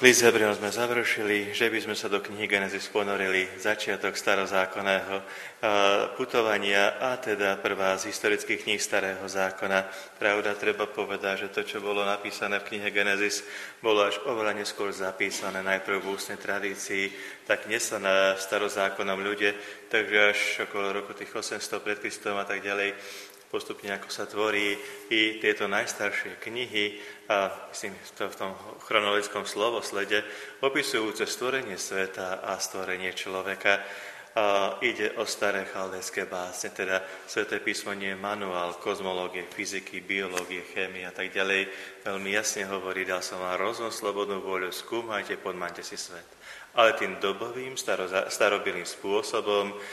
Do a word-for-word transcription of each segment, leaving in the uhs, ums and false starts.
List Hebrejom sme završili, že by sme sa do knihy Genesis ponorili, začiatok starozákonného putovania a teda prvá z historických kníh starého zákona. Pravda, treba povedať, že to, čo bolo napísané v knihe Genesis, bolo až oveľa neskôr zapísané, najprv v ústnej tradícii, tak nesané starozákonom ľudia, takže až okolo roku tých osemsto pred Kristom a tak ďalej, postupne ako sa tvorí i tieto najstaršie knihy, a myslím, to v tom chronologickom slovoslede, opisujúce stvorenie sveta a stvorenie človeka. A ide o staré chaldejské básne, teda Sväté písmo nie je manuál kozmológie, fyziky, biológie, chémie a tak ďalej. Veľmi jasne hovorí, dal som vám rozum, slobodnú vôľu, skúmajte, podmaňte si svet. Ale tým dobovým, starobilým spôsobom uh,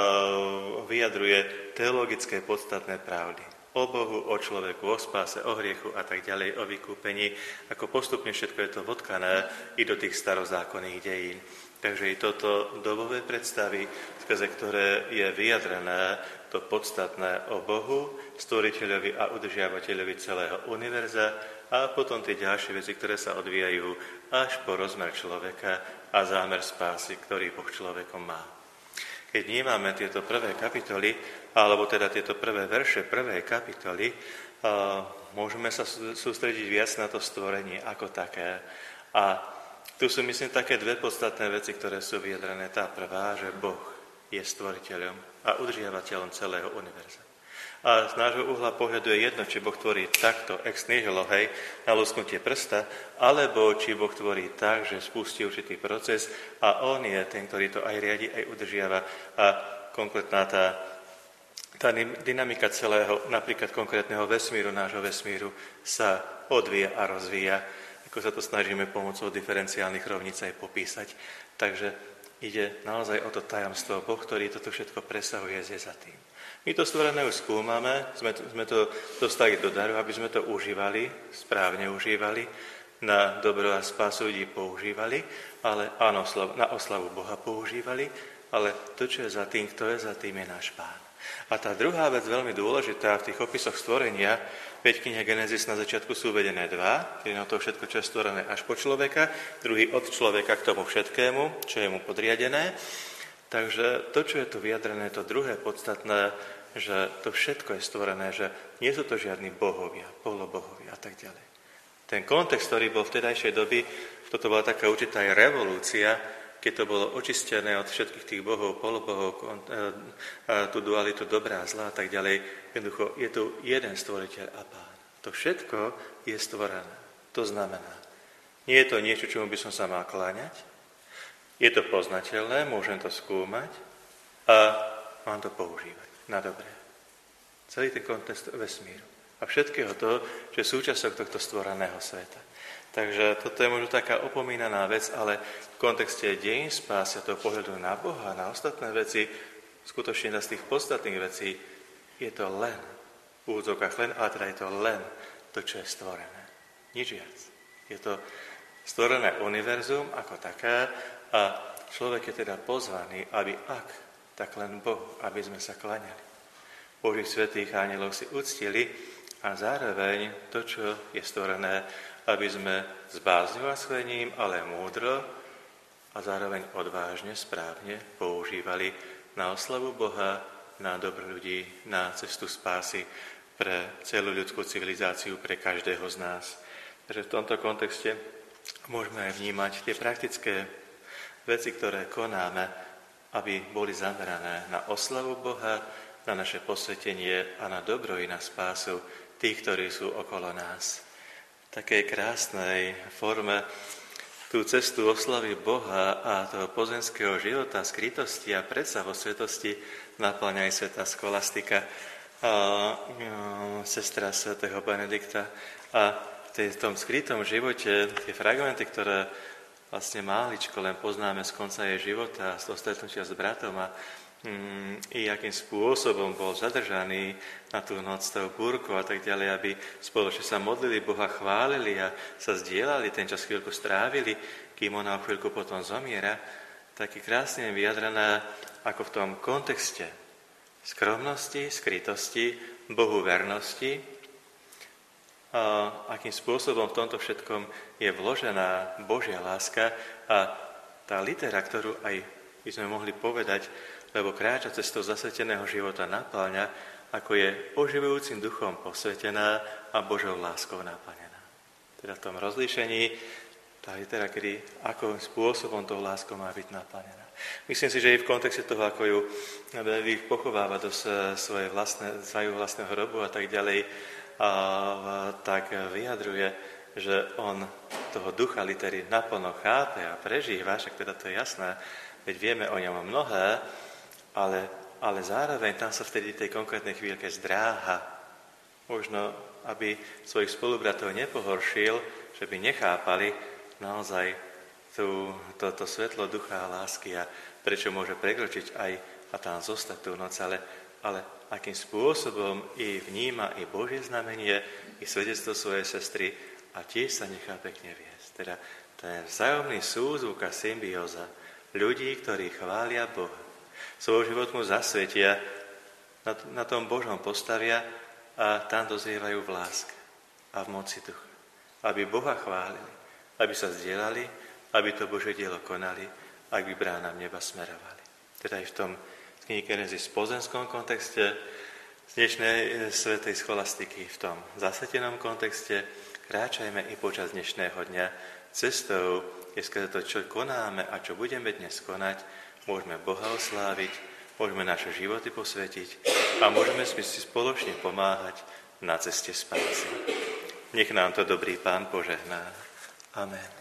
vyjadruje teologické podstatné pravdy. O Bohu, o človeku, o spáse, o hriechu a tak ďalej, o vykúpení. Ako postupne všetko je to vodkané i do tých starozákonných dejín. Takže i toto dobové predstavy, skrze ktoré je vyjadrené to podstatné o Bohu, stvoriteľovi a udržiavateľovi celého univerza a potom tie ďalšie veci, ktoré sa odvíjajú až po rozmer človeka a zámer spásy, ktorý Boh človekom má. Keď vnímame tieto prvé kapitoly, alebo teda tieto prvé verše prvej kapitoly, môžeme sa sústrediť viac na to stvorenie ako také. A tu sú, myslím, také dve podstatné veci, ktoré sú vyjadrené. Tá prvá, že Boh je stvoriteľom a udržiavateľom celého univerza. A z nášho uhla pohľadu je jedno, či Boh tvorí takto ex nihilo, hej, na lusknutie prsta, alebo či Boh tvorí tak, že spustí určitý proces a On je ten, ktorý to aj riadi, aj udržiava. A konkrétna tá, tá dynamika celého, napríklad konkrétneho vesmíru, nášho vesmíru, sa odvíja a rozvíja. Ako sa to snažíme pomocou diferenciálnych rovníc aj popísať. Takže ide naozaj o to tajomstvo. Boh, ktorý toto všetko presahuje, je za tým. My to stvorené už skúmame, sme to, sme to dostali do daru, aby sme to užívali, správne užívali, na dobro a spásu ľudí používali, ale áno, na oslavu Boha používali, ale to, čo je za tým, kto je za tým, je náš Pán. A tá druhá vec, veľmi dôležitá v tých opisoch stvorenia, veď v knihe Genesis na začiatku sú uvedené dva, je na to všetko, čo je stvorené až po človeka, druhý od človeka k tomu všetkému, čo je mu podriadené. Takže to, čo je tu vyjadrené, to druhé podstatné, že to všetko je stvorené, že nie sú to žiadni bohovia, polobohovia a tak ďalej. Ten kontext, ktorý bol v tedajšej doby, toto bola taká určitá aj revolúcia, keď to bolo očistené od všetkých tých bohov, polobohov, tú dualitu dobrá, zlá a tak ďalej. Jednoducho, je tu jeden stvoriteľ a Pán. To všetko je stvorené. To znamená, nie je to niečo, čomu by som sa mal kláňať, je to poznateľné, môžem to skúmať a mám to používať na dobré. Celý ten kontext vesmíru a všetkého toho, čo je súčasťou tohto stvoreného sveta. Takže toto je možno taká opomínaná vec, ale v kontexte dejín spásy a toho pohľadu na Boha a na ostatné veci, skutočne z tých podstatných vecí, je to len, v úvodzovkách len, ale teda je to len to, čo je stvorené. Nič viac. Je to stvorené univerzum ako také a človek je teda pozvaný, aby ak, tak len Bohu, aby sme sa klaňali. Božích svätých ánjelov si uctili a zároveň to, čo je stvorené, aby sme s bázňou a schvením, ale múdro a zároveň odvážne, správne používali na oslavu Boha, na dobro ľudí, na cestu spásy pre celú ľudskú civilizáciu, pre každého z nás. Takže v tomto kontexte môžeme aj vnímať tie praktické veci, ktoré konáme, aby boli zamerané na oslavu Boha, na naše posvetenie a na dobro i na spásu tých, ktorí sú okolo nás. V takej krásnej forme tú cestu oslavy Boha a toho pozemského života, skrytosti a predsa vo svetosti naplňa aj svätá skolastika, a, a, sestra svätého Benedikta. A v tom skrytom živote tie fragmenty, ktoré vlastne máličko len poznáme z konca jej života, z toho stretnutia s bratom a mm, i akým spôsobom bol zadržaný na tú noc toho búrku a tak ďalej, aby spoločne sa modlili, Boha chválili a sa zdieľali, ten čas chvíľku strávili, kým ona o chvíľku potom zomiera, taký krásne vyjadrená ako v tom kontexte skromnosti, skrytosti, Bohu vernosti a akým spôsobom v tomto všetkom je vložená Božia láska a tá litera, ktorú aj by sme mohli povedať, lebo kráča cestou zasveteného života napĺňa, ako je oživujúcim duchom posvetená a Božou láskou naplnená. Teda v tom rozlíšení tá litera, kedy akým spôsobom tou láskou má byť naplnená. Myslím si, že i v kontexte toho, ako ju Benedikt pochováva do svojej vlastné, svojho vlastného hrobu a tak ďalej, a tak vyjadruje, že on toho ducha litery naplno chápe a prežíva, však teda to je jasné, veď vieme o ňom mnohé, ale, ale zároveň tam sa vtedy tej konkrétnej chvíľke zdráha. Možno, aby svojich spolubratov nepohoršil, že by nechápali naozaj tú, toto svetlo ducha a lásky a prečo môže prekročiť aj a tam zostať tú noc, ale, ale akým spôsobom i vníma i Božie znamenie, i svedectvo svojej sestry a tiež sa nechá pekne viesť. Teda ten vzájomný súzvuk a symbióza ľudí, ktorí chvália Boha. Svoj život mu zasvetia, na, na tom Božom postavia a tam dozrievajú v láske a v moci ducha. Aby Boha chválili, aby sa zdieľali, aby to Božie dielo konali, aby bránam neba smerovali. Teda aj v tom knihy Genesis v pozemskom kontexte, z dnešnej svätej scholastiky v tom zasvetenom kontexte, kráčajme i počas dnešného dňa cestou, keď skrze to, čo konáme a čo budeme dnes konať, môžeme Boha osláviť, môžeme naše životy posvetiť a môžeme si spoločne pomáhať na ceste spásy. Nech nám to dobrý Pán požehná. Amen.